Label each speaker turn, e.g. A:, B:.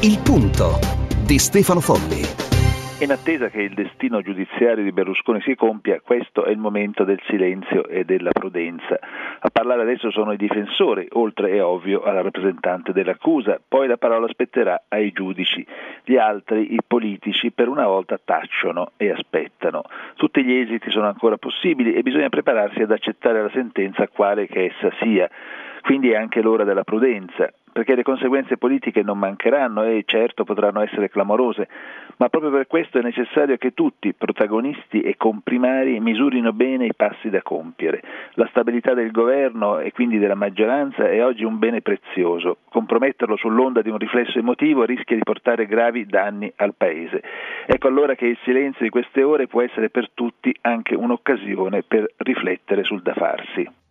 A: Il punto di Stefano Folli.
B: In attesa che il destino giudiziario di Berlusconi si compia, questo è il momento del silenzio e della prudenza. A parlare adesso sono i difensori, oltre è ovvio alla rappresentante dell'accusa, poi la parola spetterà ai giudici. Gli altri, i politici, per una volta tacciono e aspettano. Tutti gli esiti sono ancora possibili e bisogna prepararsi ad accettare la sentenza quale che essa sia. Quindi è anche l'ora della prudenza, perché le conseguenze politiche non mancheranno e certo potranno essere clamorose, ma proprio per questo è necessario che tutti, protagonisti e comprimari, misurino bene i passi da compiere. La stabilità del governo e quindi della maggioranza è oggi un bene prezioso. Comprometterlo sull'onda di un riflesso emotivo rischia di portare gravi danni al Paese. Ecco allora che il silenzio di queste ore può essere per tutti anche un'occasione per riflettere sul da farsi.